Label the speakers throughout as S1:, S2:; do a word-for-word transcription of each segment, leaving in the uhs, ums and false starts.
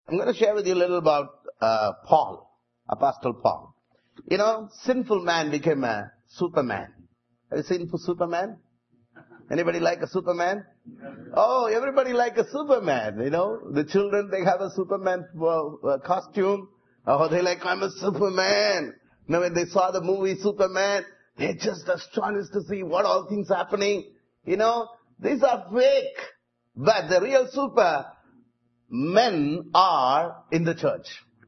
S1: I'm going to share with you a little about uh, Paul, Apostle Paul. You know, sinful man became a Superman. Have you seen Superman? Anybody like a Superman? Oh, everybody like a Superman, you know. The children, they have a Superman uh, costume. Oh, they like, I'm a Superman. You know, when they saw the movie Superman, they're just astonished to see what all things happening. You know, these are fake. But the real super men are in the church.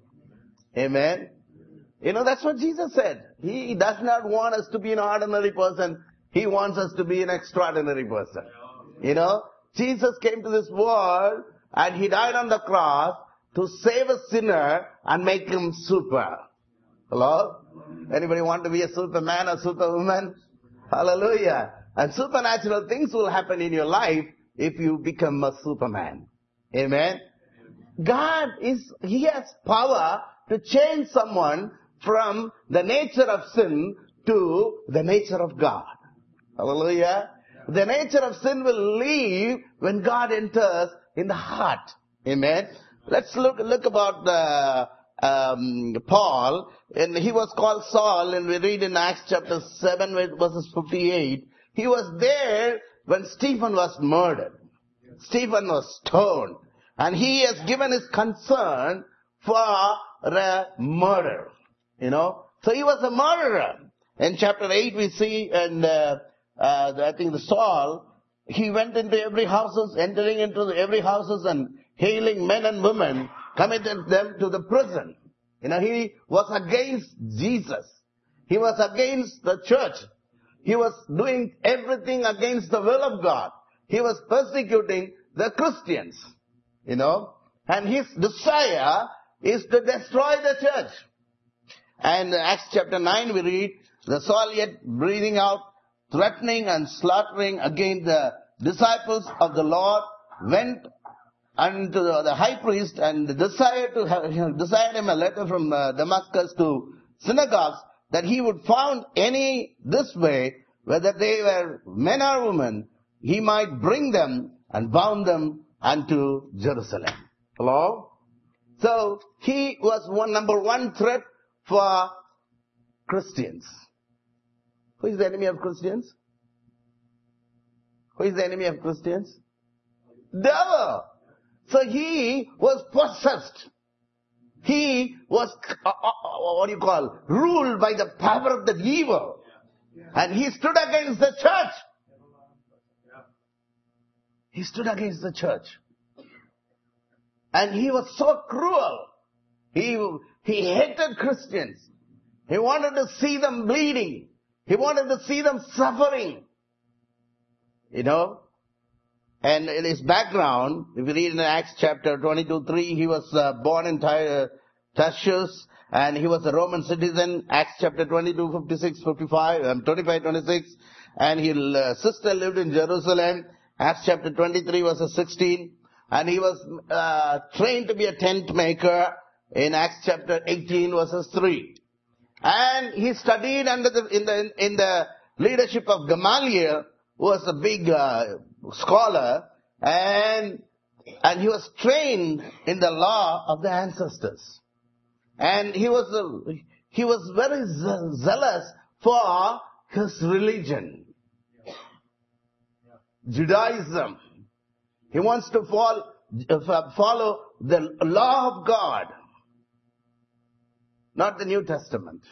S1: Amen. You know, that's what Jesus said. He does not want us to be an ordinary person. He wants us to be an extraordinary person. You know, Jesus came to this world and He died on the cross to save a sinner and make him super. Hello? Anybody want to be a superman or superwoman? Hallelujah. And supernatural things will happen in your life if you become a superman. Amen. God is, He has power to change someone from the nature of sin to the nature of God. Hallelujah. The nature of sin will leave when God enters in the heart. Amen. Let's look, look about the, um, Paul. And he was called Saul, and we read in Acts chapter seven verses fifty-eight. He was there when Stephen was murdered. Stephen was stoned. And he has given his concern for the murder. You know. So he was a murderer. In chapter eight we see, and uh, uh, I think the Saul, he went into every houses, entering into every houses and hailing men and women, committed them to the prison. You know, he was against Jesus. He was against the church. He was doing everything against the will of God. He was persecuting the Christians. You know, and his desire is to destroy the church. And Acts chapter nine we read, the Saul yet breathing out, threatening and slaughtering against the disciples of the Lord, went unto the, the high priest and desired to have, you know, desired him a letter from uh, Damascus to synagogues that he would found any this way, whether they were men or women, he might bring them and bound them unto Jerusalem. Hello? So, he was one number one threat for Christians. Who is the enemy of Christians? Who is the enemy of Christians? Devil. So he was possessed. He was, uh, uh, what do you call, ruled by the power of the evil. And he stood against the church. He stood against the church. And he was so cruel. He, he hated Christians. He wanted to see them bleeding. He wanted to see them suffering. You know. And in his background, if you read in Acts chapter twenty-two three, he was uh, born in Tarsus. And he was a Roman citizen. Acts chapter twenty-two, fifty-six, fifty-five, um, twenty-five, twenty-six. And his uh, sister lived in Jerusalem. Acts chapter twenty-three verses sixteen. And he was uh, trained to be a tent maker in Acts chapter eighteen verses three. And he studied under the, in the, in the leadership of Gamaliel, who was a big uh, scholar. And, and he was trained in the law of the ancestors. And he was, uh, he was very ze- zealous for his religion. Judaism. He wants to follow, uh, follow the law of God. Not the New Testament.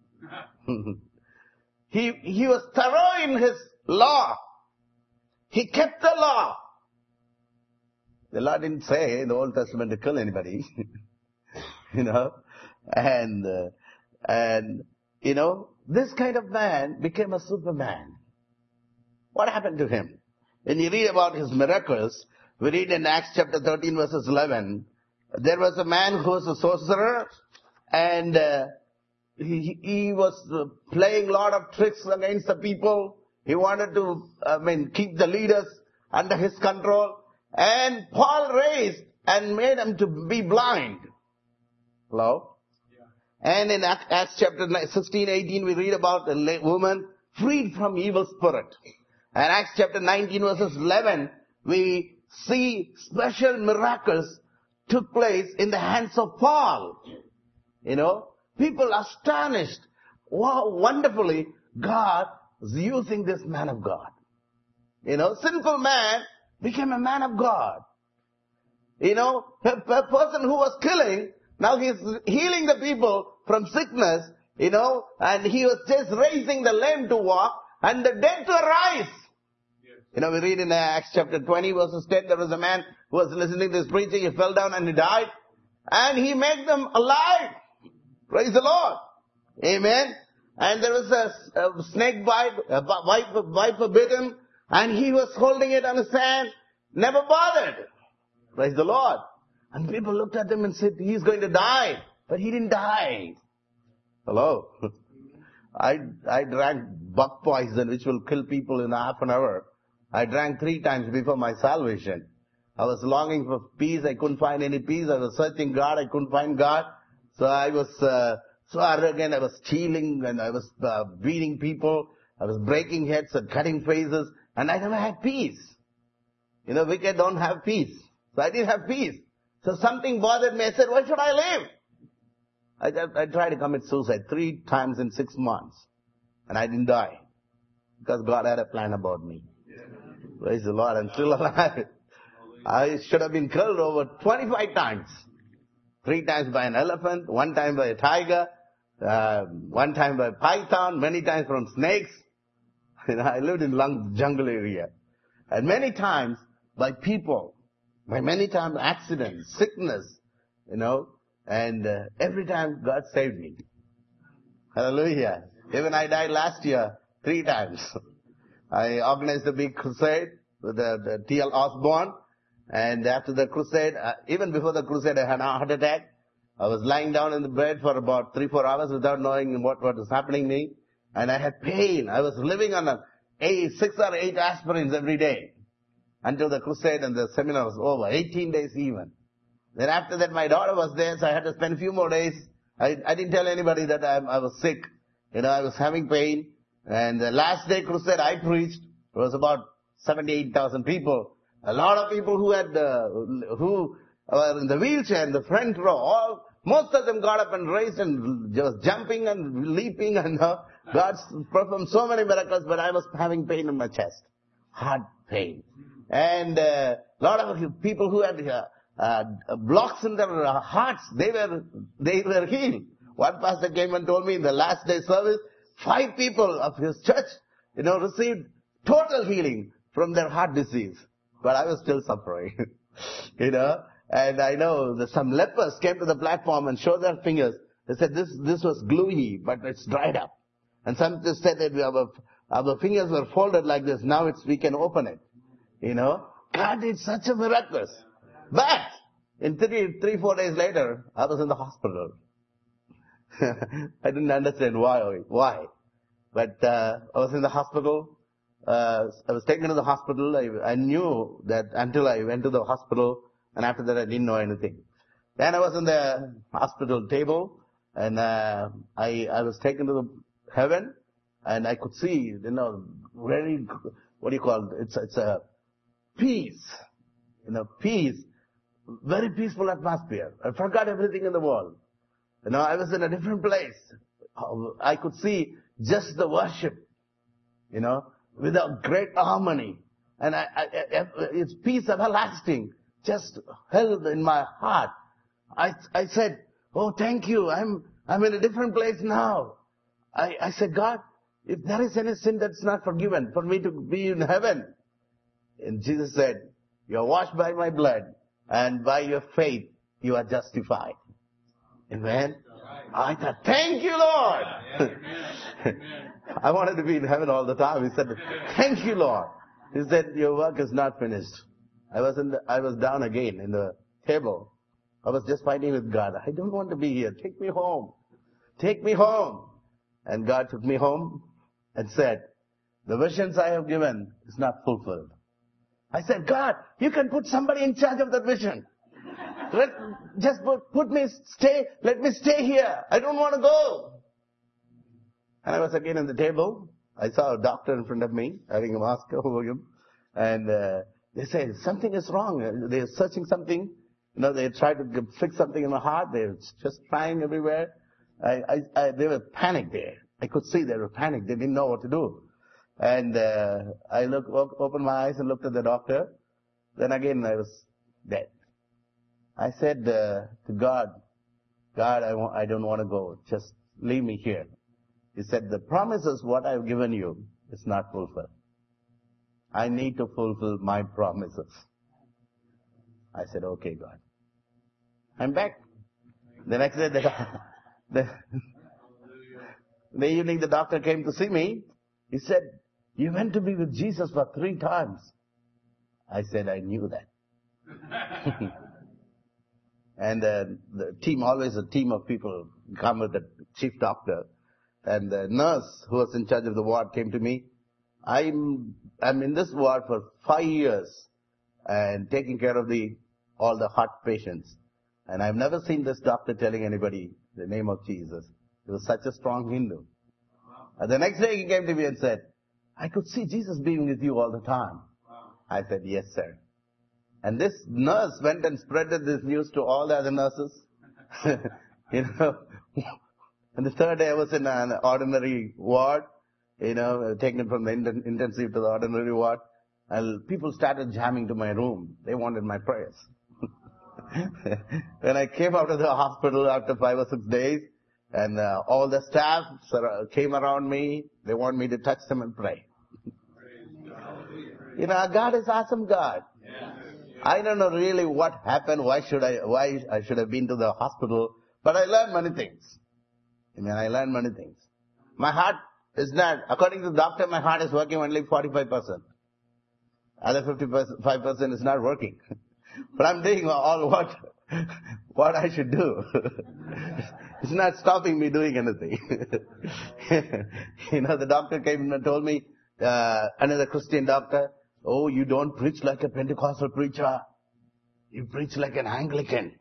S1: he, he was thorough in his law. He kept the law. The law didn't say in the Old Testament to kill anybody. you know. And, uh, and, you know, this kind of man became a superman. What happened to him? When you read about his miracles, we read in Acts chapter thirteen verses eleven, there was a man who was a sorcerer, and uh, he, he was uh, playing a lot of tricks against the people. He wanted to, I mean, keep the leaders under his control. And Paul raised and made him to be blind. Hello? Yeah. And in Acts chapter sixteen, eighteen, we read about a woman freed from evil spirit. And Acts chapter nineteen verses eleven, we see special miracles took place in the hands of Paul. You know, people astonished. Wow, wonderfully, God is using this man of God. You know, sinful man became a man of God. You know, a, a person who was killing, now he is healing the people from sickness, you know, and he was just raising the lame to walk and the dead to arise. Yes. You know, we read in Acts chapter twenty verses ten, there was a man who was listening to this preaching, he fell down and he died. And he made them alive. Praise the Lord. Amen. And there was a, a snake bite, a viper, viper bit him, and he was holding it on his hand, never bothered. Praise the Lord. And people looked at him and said, he's going to die. But he didn't die. Hello. I, I drank bug poison, which will kill people in half an hour. I drank three times before my salvation. I was longing for peace. I couldn't find any peace. I was searching God. I couldn't find God. So I was uh, so arrogant. I was stealing and I was uh, beating people. I was breaking heads and cutting faces. And I never had peace. You know, wicked don't have peace. So I didn't have peace. So something bothered me. I said, why should I live? I, I tried to commit suicide three times in six months. And I didn't die. Because God had a plan about me. Yeah. Praise the Lord. I'm still alive. I should have been killed over twenty-five times. Three times by an elephant, one time by a tiger, uh, one time by a python, many times from snakes. You know, I lived in long jungle area. And many times by people. By many times accidents, sickness, you know. And uh, every time God saved me. Hallelujah. Even I died last year three times. I organized a big crusade with the, the T L Osborne. And after the crusade, uh, even before the crusade, I had a heart attack. I was lying down in the bed for about three, four hours without knowing what, what was happening to me. And I had pain. I was living on a, eight, six or eight aspirins every day. Until the crusade and the seminar was over. eighteen days even. Then after that, my daughter was there, so I had to spend a few more days. I, I didn't tell anybody that I, I was sick. You know, I was having pain. And the last day crusade I preached, it was about seventy-eight thousand people. A lot of people who had, uh, who were in the wheelchair in the front row, all, most of them got up and raised and just jumping and leaping and uh, God performed so many miracles, but I was having pain in my chest. Heart pain. And a uh, lot of people who had uh, uh, blocks in their uh, hearts, they were, they were healed. One pastor came and told me in the last day service, five people of his church, you know, received total healing from their heart disease. But I was still suffering, you know. And I know that some lepers came to the platform and showed their fingers. They said this, this was gluey, but it's dried up. And some just said that our, our fingers were folded like this. Now it's, we can open it. You know, God did such a miracle. But in three, three, four days later, I was in the hospital. I didn't understand why. Why? But uh, I was in the hospital. Uh, I was taken to the hospital. I, I knew that until I went to the hospital, and after that I didn't know anything. Then I was in the hospital table, and uh, I I was taken to the heaven, and I could see, you know, very, what do you call it? It's it's a peace, you know, peace, very peaceful atmosphere. I forgot everything in the world. You know, I was in a different place. I could see just the worship, you know, with a great harmony. And I, I, I, it's peace everlasting, just held in my heart. I, I said, oh, thank you. I'm, I'm in a different place now. I, I said, God, if there is any sin that's not forgiven, for me to be in heaven. And Jesus said, you are washed by my blood, and by your faith, you are justified. Amen. I thought, thank you, Lord. I wanted to be in heaven all the time. He said, thank you, Lord. He said, your work is not finished. I was in the, I was down again in the table. I was just fighting with God. I don't want to be here. Take me home. Take me home. And God took me home and said, the visions I have given is not fulfilled. I said, God, you can put somebody in charge of that vision. Let, just put, put me, stay, let me stay here. I don't want to go. And I was again on the table. I saw a doctor in front of me, having a mask over him. And uh, they said, something is wrong. They're searching something. You know, they tried to g- fix something in my heart. They were just trying everywhere. I, I, I, they were panicked there. I could see they were panicked. They didn't know what to do. And uh, I look, op- opened my eyes and looked at the doctor. Then again, I was dead. I said uh, to God, God, I, wa- I don't want to go. Just leave me here. He said, the promises what I've given you is not fulfilled. I need to fulfill my promises. I said, okay, God. I'm back. The next day, the, the, the evening the doctor came to see me. He said, you went to be with Jesus for three times. I said, I knew that. And uh, the team, always a team of people come with the chief doctor. And the nurse who was in charge of the ward came to me. I'm, I'm in this ward for five years and taking care of the, all the heart patients. And I've never seen this doctor telling anybody the name of Jesus. He was such a strong Hindu. And the next day he came to me and said, I could see Jesus being with you all the time. I said, yes, sir. And this nurse went and spread this news to all the other nurses. You know. And the third day I was in an ordinary ward, you know, taken from the intensive to the ordinary ward. And people started jamming to my room. They wanted my prayers. When I came out of the hospital after five or six days, and uh, all the staff came around me, they want me to touch them and pray. You know, God is awesome God. I don't know really what happened, why should I, why I should have been to the hospital, but I learned many things. I mean, I learned many things. My heart is not, according to the doctor, my heart is working only forty-five percent. Other fifty-five percent is not working. But I'm doing all what, what I should do. It's not stopping me doing anything. You know, the doctor came and told me, uh, another Christian doctor, oh, you don't preach like a Pentecostal preacher. You preach like an Anglican.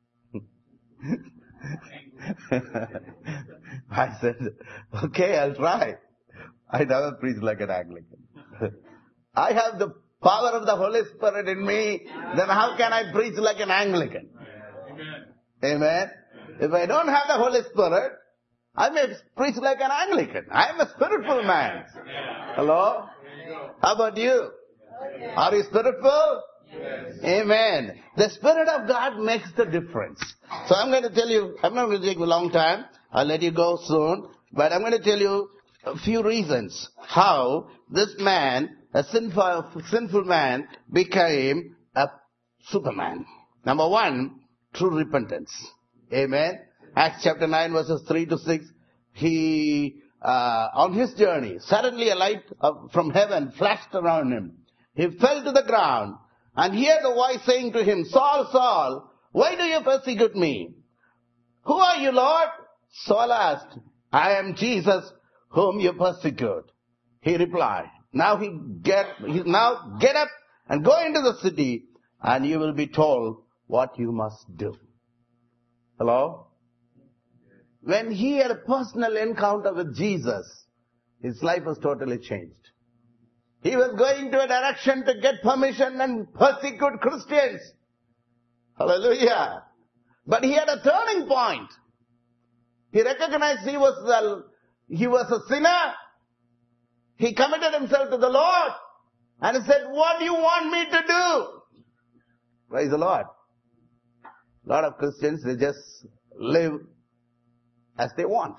S1: I said, okay, I'll try. I never preach like an Anglican. I have the power of the Holy Spirit in me, then how can I preach like an Anglican? Amen. Amen. If I don't have the Holy Spirit, I may preach like an Anglican. I am a spiritual man. Hello? How about you? Are you spiritual? Yes. Amen. The Spirit of God makes the difference. So I'm going to tell you, I'm not going to take a long time. I'll let you go soon. But I'm going to tell you a few reasons how this man, a sinful, sinful man, became a Superman. Number one, true repentance. Amen. Acts chapter nine verses three to six. He, uh, on his journey, suddenly a light from heaven flashed around him. He fell to the ground and heard the voice saying to him, Saul, Saul, why do you persecute me? Who are you, Lord? Saul asked, I am Jesus whom you persecute. He replied, now he get, he, now get up and go into the city and you will be told what you must do. Hello? When he had a personal encounter with Jesus, his life was totally changed. He was going to a direction to get permission and persecute Christians. Hallelujah. But he had a turning point. He recognized he was a, he was a sinner. He committed himself to the Lord. And he said, what do you want me to do? Praise the Lord. A lot of Christians, they just live as they want.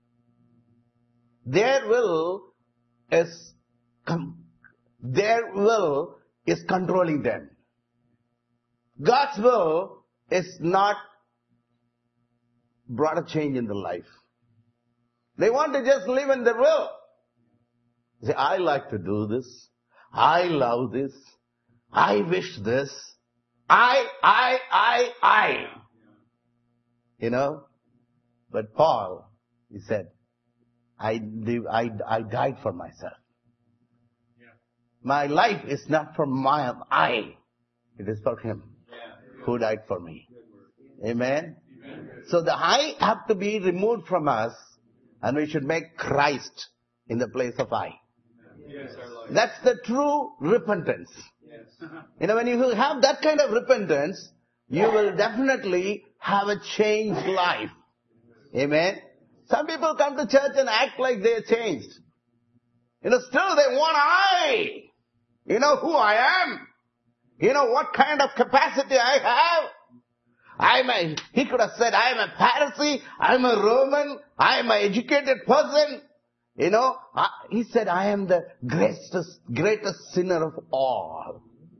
S1: Their will is, their will is controlling them. God's will is not brought a change in their life. They want to just live in their will. Say, I like to do this. I love this. I wish this. I, I, I, I. You know? But Paul, he said, I, I, I died for myself. Yeah. My life is not for my I. It is for him yeah. who died for me. Amen? Amen? So the I have to be removed from us and we should make Christ in the place of I. Yes. That's the true repentance. Yes. You know, when you have that kind of repentance, you will definitely have a changed life. Amen. Some people come to church and act like they are changed. You know, still they want I. You know who I am. You know what kind of capacity I have. I'm a, he could have said, I am a Pharisee, I'm a Roman, I am an educated person. You know, I, he said, I am the greatest, greatest sinner of all.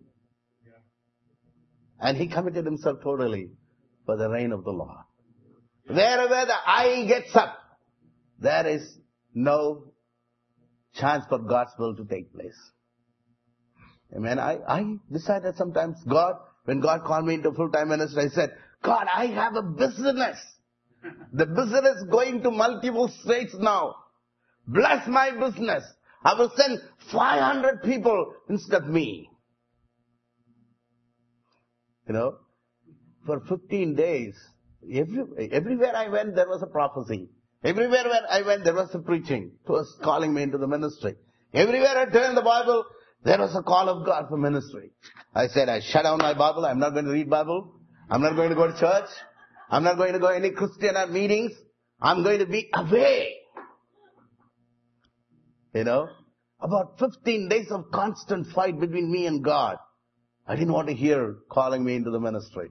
S1: And he committed himself totally for the reign of the Lord. Wherever the I gets up, there is no chance for God's will to take place. Amen. I, I decided sometimes, God, when God called me into full-time ministry, I said, God, I have a business. The business is going to multiple states now. Bless my business. I will send five hundred people instead of me. You know, for fifteen days, every, everywhere I went, there was a prophecy. Everywhere where I went, there was a preaching. It was calling me into the ministry. Everywhere I turned the Bible, there was a call of God for ministry. I said, I shut down my Bible. I'm not going to read Bible. I'm not going to go to church. I'm not going to go to any Christian meetings. I'm going to be away. You know, about fifteen days of constant fight between me and God. I didn't want to hear calling me into the ministry.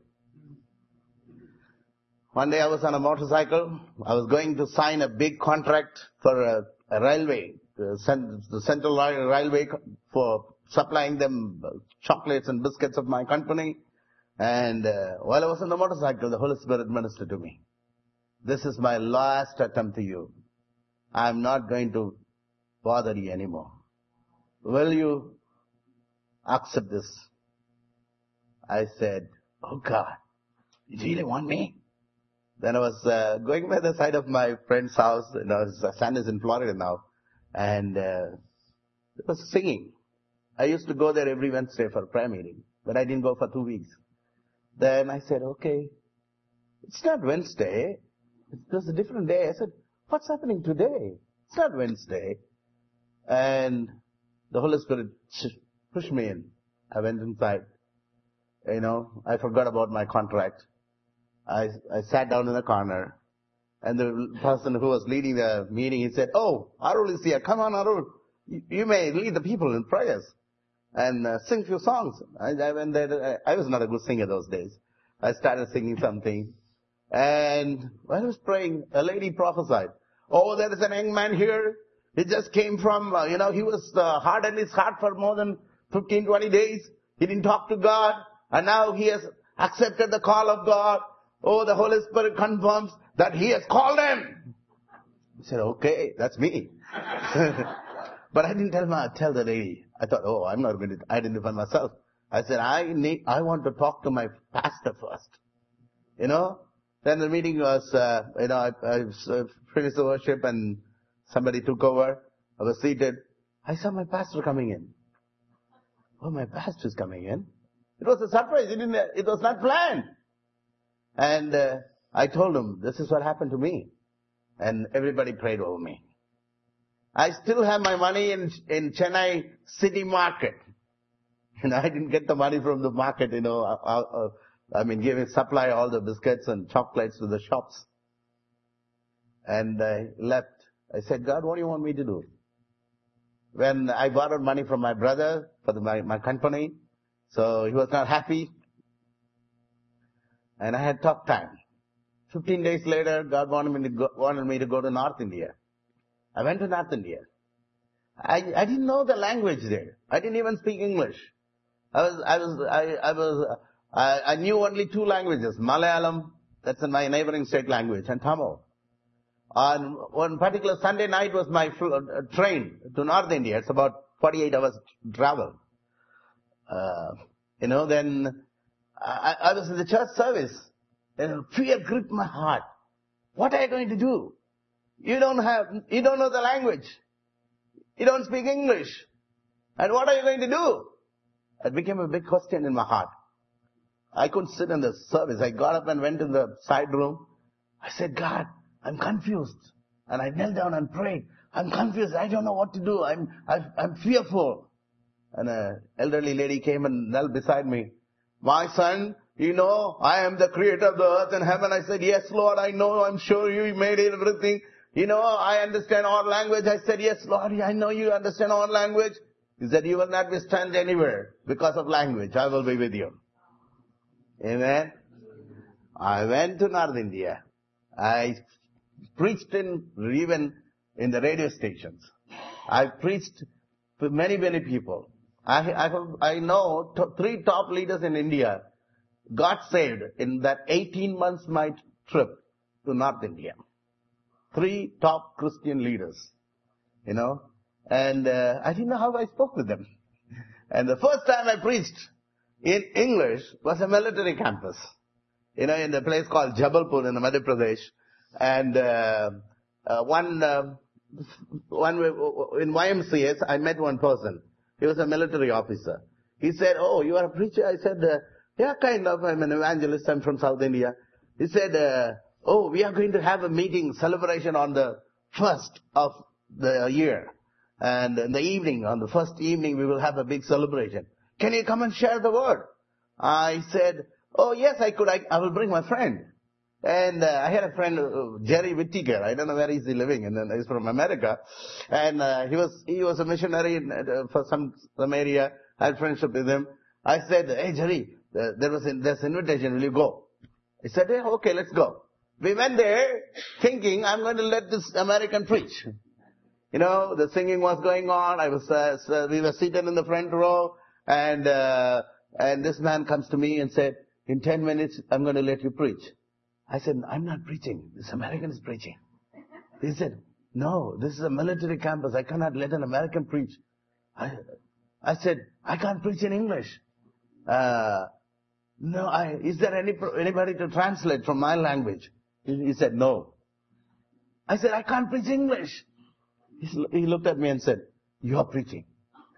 S1: One day I was on a motorcycle. I was going to sign a big contract for a, a railway, the, cent, the Central Railway, for supplying them chocolates and biscuits of my company. And uh, while I was on the motorcycle, the Holy Spirit ministered to me. This is my last attempt to you. I'm not going to bother you anymore. Will you accept this? I said, oh God, you really want me? Then I was uh, going by the side of my friend's house. You know, his son is in Florida now. And uh, it was singing. I used to go there every Wednesday for a prayer meeting. But I didn't go for two weeks. Then I said, okay, it's not Wednesday. It was a different day. I said, what's happening today? It's not Wednesday. And the Holy Spirit pushed me in. I went inside. You know, I forgot about my contract. I, I sat down in a corner. And the person who was leading the meeting, he said, oh, Arul is here. Come on, Arul. You, you may lead the people in prayers and uh, sing a few songs. I, I went there. I was not a good singer those days. I started singing something. And while I was praying, a lady prophesied. Oh, there is an young man here. He just came from, uh, you know, he was uh, hard in his heart for more than fifteen, twenty days. He didn't talk to God. And now he has accepted the call of God. Oh, the Holy Spirit confirms that he has called him. I said, okay, that's me. But I didn't tell my, tell the lady. I thought, oh, I'm not going to identify myself. I said, I need, I want to talk to my pastor first. You know? Then the meeting was, uh, you know, I, I finished the worship and somebody took over. I was seated. I saw my pastor coming in. Oh, my pastor's coming in. It was a surprise. It, didn't, it was not planned. And uh, I told him, this is what happened to me. And everybody prayed over me. I still have my money in in Chennai city market. You know, I didn't get the money from the market, you know. I, I, I mean, giving supply all the biscuits and chocolates to the shops. And I left. I said, God, what do you want me to do? When I borrowed money from my brother for the, my, my company, so he was not happy. And I had tough time. Fifteen days later, God wanted me to go, wanted me to go to North India. I went to North India. I, I didn't know the language there. I didn't even speak English. I was, I was, I, I was, I, I knew only two languages. Malayalam, that's in my neighboring state language, and Tamil. On one particular Sunday night was my uh, train to North India. It's about forty-eight hours travel. Uh, you know, then I, I was in the church service. And fear gripped my heart. What are you going to do? You don't have, you don't know the language. You don't speak English. And what are you going to do? It became a big question in my heart. I couldn't sit in the service. I got up and went in the side room. I said, God, I'm confused. And I knelt down and prayed. I'm confused. I don't know what to do. I'm, I'm, I'm fearful. And an elderly lady came and knelt beside me. My son, you know, I am the creator of the earth and heaven. I said, yes, Lord, I know, I'm sure you made everything. You know, I understand all language. I said, yes, Lord, I know you understand all language. He said, you will not be stranded anywhere because of language. I will be with you. Amen. I went to North India. I preached in, even in the radio stations. I preached to many, many people. I, I, have, I know t- three top leaders in India got saved in that eighteen months my trip to North India. Three top Christian leaders, you know, and uh, I didn't know how I spoke with them. And the first time I preached in English was a military campus, you know, in a place called Jabalpur in the Madhya Pradesh. And uh, uh, one, uh, one in Y M C A, I met one person. He was a military officer. He said, oh, you are a preacher? I said, uh, yeah, kind of. I'm an evangelist. I'm from South India. He said, uh, oh, we are going to have a meeting, celebration on the first of the year. And in the evening, on the first evening, we will have a big celebration. Can you come and share the word? I said, oh, yes, I could. I, I will bring my friend. And uh, I had a friend, uh, Jerry Whittaker. I don't know where he's living, and he's from America. And uh, he was he was a missionary in, uh, for some some area. I had friendship with him. I said, hey, Jerry, uh, there was in, there's invitation. Will you go? He said, yeah, okay, let's go. We went there thinking, I'm going to let this American preach. You know, the singing was going on. I was uh, so we were seated in the front row, and uh, and this man comes to me and said, in ten minutes, I'm going to let you preach. I said, I'm not preaching. This American is preaching. He said, no, this is a military campus. I cannot let an American preach. I, I said, I can't preach in English. Uh, no, I, is there any, anybody to translate from my language? He, he said, no. I said, I can't preach English. He, he looked at me and said, you are preaching.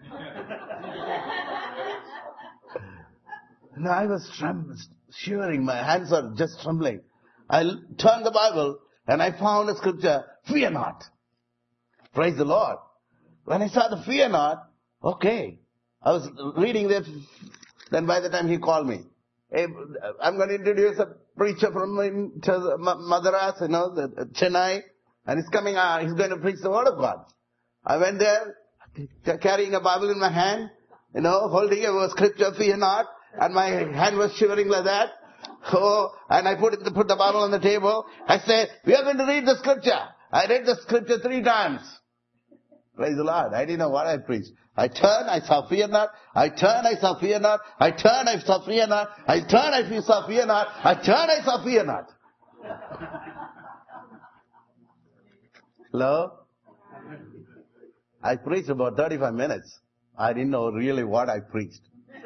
S1: No, I was trembling, shivering. My hands are just trembling. I turned the Bible and I found a scripture, fear not. Praise the Lord. When I saw the fear not, okay. I was reading this, then by the time he called me, hey, I'm going to introduce a preacher from Madras, you know, the, Chennai, and he's coming out, he's going to preach the word of God. I went there, carrying a Bible in my hand, you know, holding a scripture, fear not, and my hand was shivering like that. Oh, and I put it, put the Bible on the table. I said, we are going to read the scripture. I read the scripture three times. Praise the Lord. I didn't know what I preached. I turned, I saw fear not. I turned, I saw fear not. I turned, I saw fear not. I turned, I saw fear not. I turned, I saw fear not. Hello? I preached about thirty-five minutes. I didn't know really what I preached.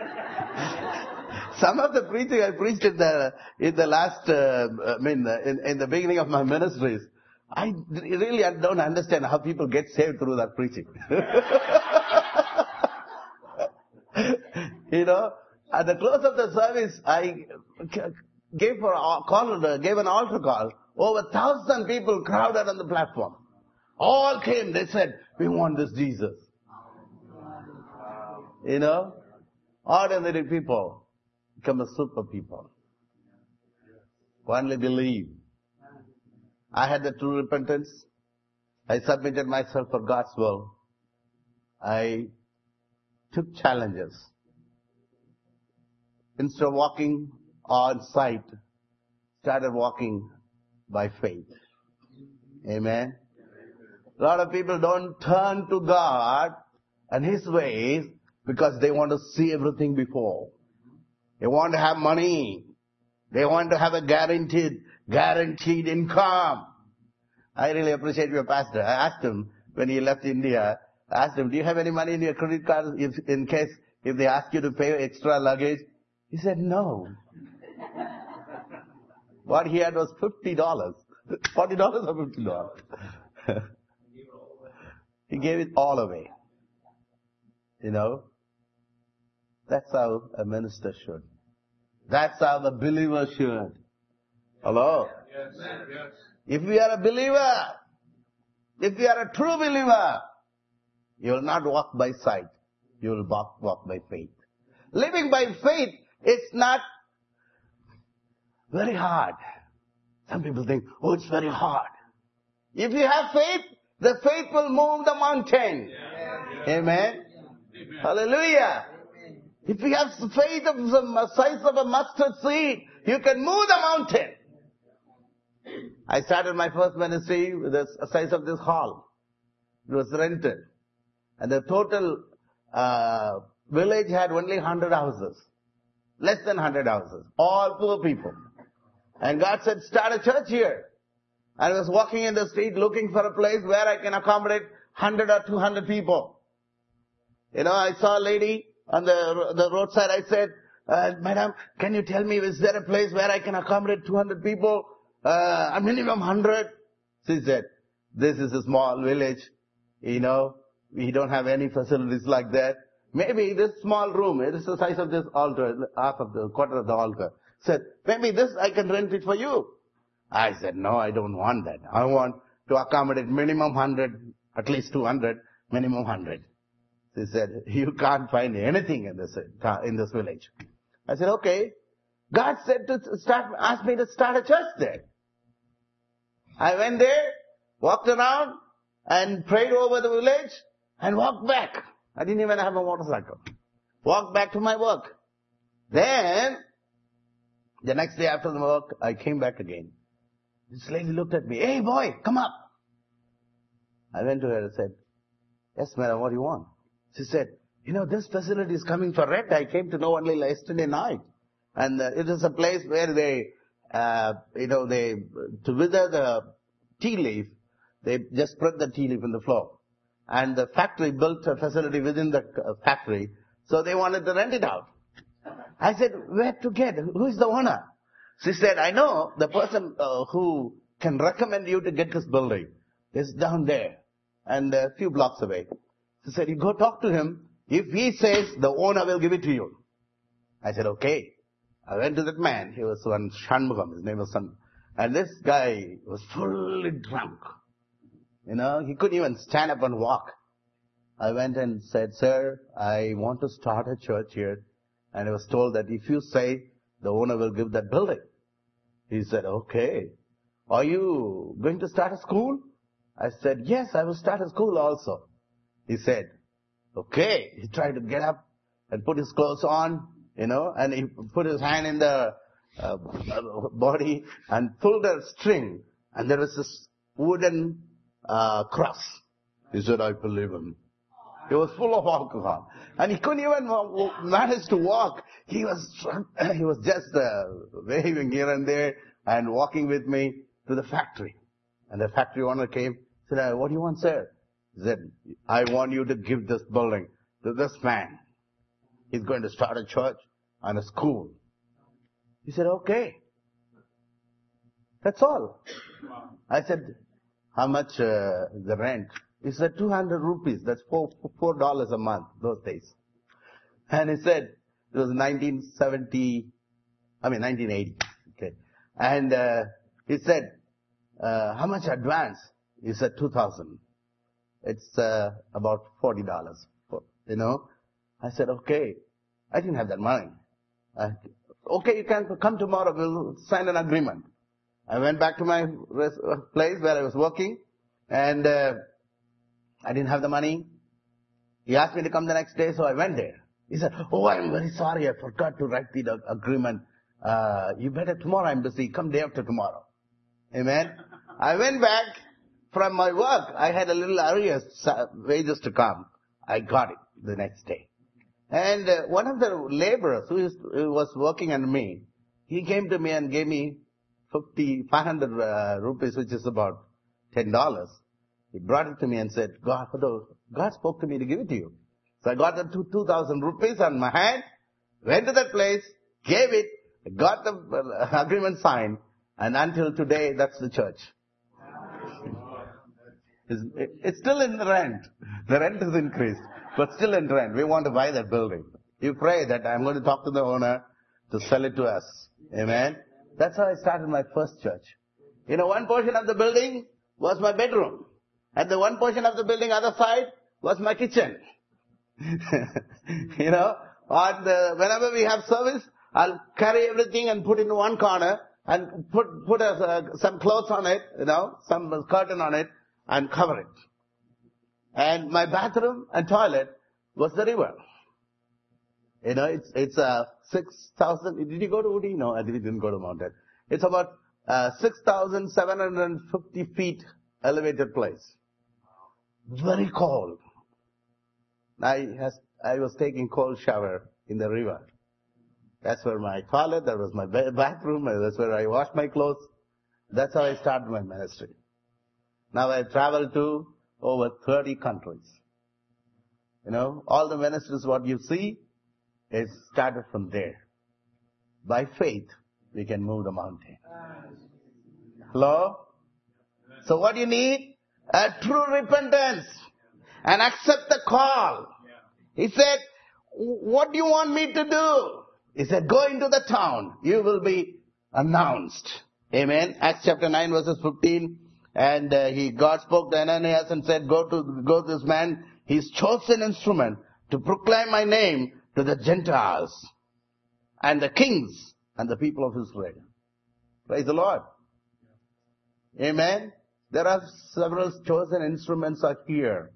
S1: Some of the preaching I preached in the in the last, uh, I mean, in, in the beginning of my ministries, I really I don't understand how people get saved through that preaching. You know, at the close of the service, I gave for a call, gave an altar call. Over a thousand people crowded on the platform. All came. They said, "We want this Jesus." You know, ordinary people become a super people. Only believe. I had the true repentance. I submitted myself for God's will. I took challenges. Instead of walking on sight, started walking by faith. Amen. A lot of people don't turn to God and His ways because they want to see everything before. They want to have money. They want to have a guaranteed, guaranteed income. I really appreciate your pastor. I asked him when he left India, I asked him, do you have any money in your credit card if, in case if they ask you to pay extra luggage? He said, no. What he had was fifty dollars. forty dollars or fifty dollars? He gave it all away. You know? That's how a minister should. That's how the believer should. Hello? Yes, yes. If we are a believer, if we are a true believer, you will not walk by sight. You will walk, walk by faith. Living by faith is not very hard. Some people think, oh, it's very hard. If you have faith, the faith will move the mountain. Yeah. Amen. Amen. Hallelujah. Amen. If you have faith of the size of a mustard seed, you can move the mountain. I started my first ministry with the size of this hall. It was rented. And the total uh, village had only one hundred houses. Less than one hundred houses. All poor people. And God said, start a church here. I was walking in the street looking for a place where I can accommodate one hundred or two hundred people. You know, I saw a lady on the, the roadside. I said, uh, Madam, can you tell me, is there a place where I can accommodate two hundred people? Uh, a minimum one hundred. She said, this is a small village. You know, we don't have any facilities like that. Maybe this small room, it is the size of this altar, half of the, quarter of the altar. Said, maybe this I can rent it for you. I said, no, I don't want that. I want to accommodate minimum one hundred, at least two hundred, minimum one hundred. She said, you can't find anything in this, in this village. I said, okay. God said to start, asked me to start a church there. I went there, walked around, and prayed over the village, and walked back. I didn't even have a motorcycle. Walked back to my work. Then, the next day after the work, I came back again. This lady looked at me, hey boy, come up. I went to her and said, yes madam, what do you want? She said, you know, this facility is coming for rent. I came to know only yesterday night. And uh, it is a place where they, uh, you know, they, to wither the tea leaf, they just spread the tea leaf on the floor. And the factory built a facility within the uh, factory, so they wanted to rent it out. I said, where to get? Who is the owner? She said, I know the person uh, who can recommend you to get this building is down there and a few blocks away. She said, you go talk to him. If he says, the owner will give it to you. I said, okay. I went to that man. He was one Shanmugam. His name was San. And this guy was fully drunk. You know, he couldn't even stand up and walk. I went and said, sir, I want to start a church here. And I was told that if you say, the owner will give that building. He said, okay. Are you going to start a school? I said, yes, I will start a school also. He said, okay. He tried to get up and put his clothes on, you know, and he put his hand in the uh, body and pulled a string. And there was this wooden uh, cross. He said, I believe him. He was full of alcohol. And he couldn't even manage to walk. He was he was just uh, waving here and there and walking with me to the factory. And the factory owner came, said, what do you want, sir? He said, I want you to give this building to this man. He's going to start a church and a school. He said, okay. That's all. I said, how much uh, the rent? He said, two hundred rupees. That's four, four dollars a month those days. And he said, it was nineteen seventy, I mean nineteen eighty. Okay. And uh, he said, uh, how much advance? He said, two thousand. It's uh, about forty dollars. You know. I said, okay. I didn't have that money. Uh, okay, you can come tomorrow. We'll sign an agreement. I went back to my res- place where I was working, and uh, I didn't have the money. He asked me to come the next day, so I went there. He said, oh, I'm very sorry. I forgot to write the agreement. Uh, you better tomorrow. I'm busy. Come day after tomorrow. Amen. I went back from my work. I had a little arrears, wages to come. I got it the next day. And uh, one of the laborers who, is, who was working under me, he came to me and gave me fifty, five hundred uh, rupees, which is about ten dollars. He brought it to me and said, God, God spoke to me to give it to you. So I got the two thousand rupees on my hand, went to that place, gave it, got the uh, agreement signed, and until today, that's the church. It's, it's still in the rent. The rent is increased, but still in rent. We want to buy that building. You pray that I'm going to talk to the owner to sell it to us. Amen. That's how I started my first church. You know, one portion of the building was my bedroom. And the one portion of the building other side was my kitchen. You know, on the, whenever we have service, I'll carry everything and put it in one corner and put, put a, uh, some clothes on it, you know, some curtain on it and cover it. And my bathroom and toilet was the river. You know, it's, it's uh, six thousand, did you go to Udi? No, I didn't go to mountain. It's about uh, six thousand seven hundred fifty feet elevated place. Very cold. I, has, I was taking cold shower in the river. That's where my toilet, that was my bathroom, that's where I washed my clothes. That's how I started my ministry. Now I traveled to over thirty countries. You know, all the ministries, what you see, is started from there. By faith, we can move the mountain. Hello? So what do you need? A true repentance. And accept the call. He said, what do you want me to do? He said, go into the town. You will be announced. Amen. Acts chapter nine verses fifteen. And uh, he, God spoke to Ananias and said, go to, go to this man. He's chosen instrument to proclaim my name to the Gentiles and the kings and the people of Israel. Praise the Lord. Amen. There are several chosen instruments are here.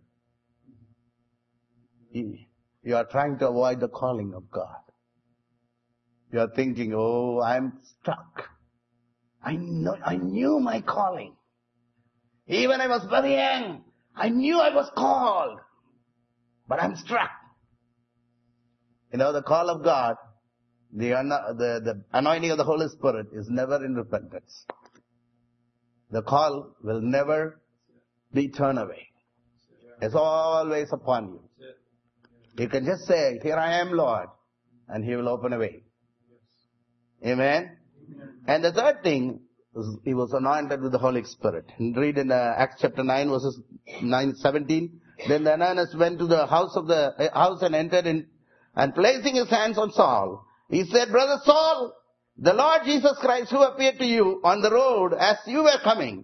S1: You are trying to avoid the calling of God. You are thinking, oh, I'm stuck. I know, I knew my calling. Even I was very young. I knew I was called. But I'm stuck. You know, the call of God, the, the, the anointing of the Holy Spirit is never in repentance. The call will never be turned away. It's always upon you. You can just say, here I am, Lord, and He will open a way. Amen? And the third thing, he was anointed with the Holy Spirit. And read in uh, Acts chapter nine, verses nine, seventeen. Then the Ananias went to the house of the uh, house and entered in, and placing his hands on Saul, he said, Brother Saul, the Lord Jesus Christ, who appeared to you on the road as you were coming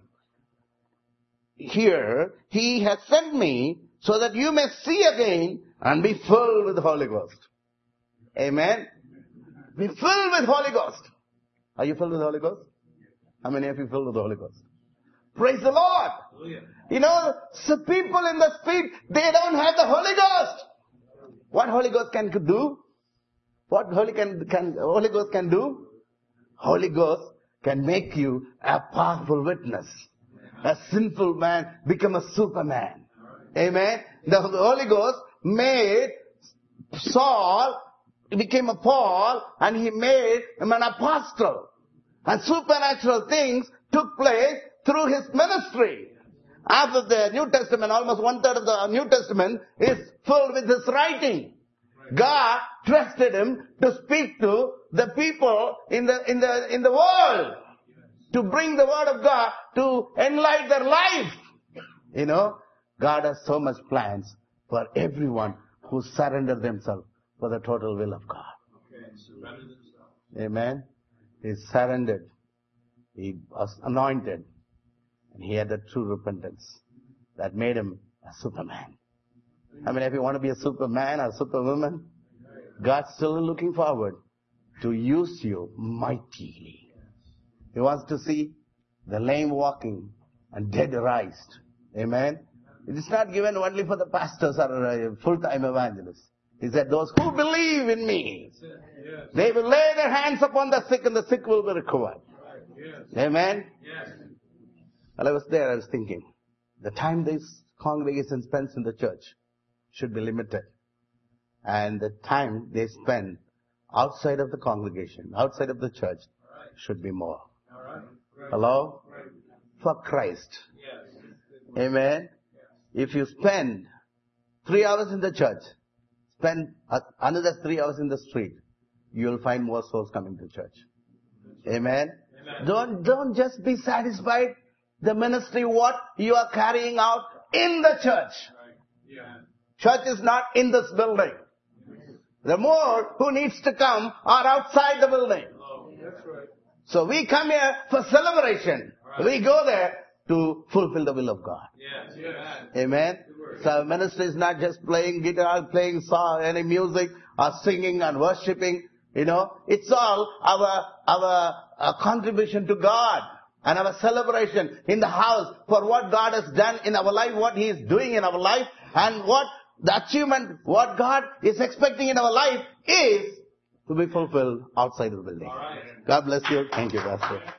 S1: here, He has sent me so that you may see again and be filled with the Holy Ghost. Amen. Be filled with Holy Ghost. Are you filled with the Holy Ghost? How many of you filled with the Holy Ghost? Praise the Lord. Hallelujah. You know, so people in the street, they don't have the Holy Ghost. What Holy Ghost can do? What Holy can, can Holy Ghost can do? Holy Ghost can make you a powerful witness. A sinful man become a superman. Amen. The Holy Ghost made Saul, became a Paul, and he made him an apostle. And supernatural things took place through his ministry. After the New Testament, almost one third of the New Testament is filled with his writing. God trusted him to speak to the people in the, in the, in the world. To bring the word of God to enlighten their life. You know, God has so much plans for everyone who surrender themselves for the total will of God. Okay, surrender themselves. Amen. He surrendered. He was anointed. And he had a true repentance that made him a superman. I mean, if you want to be a superman or superwoman, God's still looking forward to use you mightily. He wants to see the lame walking and dead raised. Amen. It is not given only for the pastors or full-time evangelists. He said, those who believe in me, yes. They will lay their hands upon the sick and the sick will be recovered. Yes. Amen? Yes. While I was there, I was thinking, the time this congregation spends in the church should be limited. And the time they spend outside of the congregation, outside of the church, should be more. Hello? For Christ. Yes. Amen? Yes. If you spend three hours in the church, spend another three hours in the street, you will find more souls coming to church. Amen? Amen. Don't, don't just be satisfied the ministry what you are carrying out in the church. Right. Yeah. Church is not in this building. The more who needs to come are outside the building. Oh, that's right. So we come here for celebration. Right. We go there to fulfill the will of God. Yes. Yes. Amen. So ministry is not just playing guitar, playing song, any music, or singing and worshipping. You know, it's all our our a contribution to God and our celebration in the house for what God has done in our life, what He is doing in our life, and what the achievement, what God is expecting in our life is to be fulfilled outside the building. God bless you. Thank you, Pastor.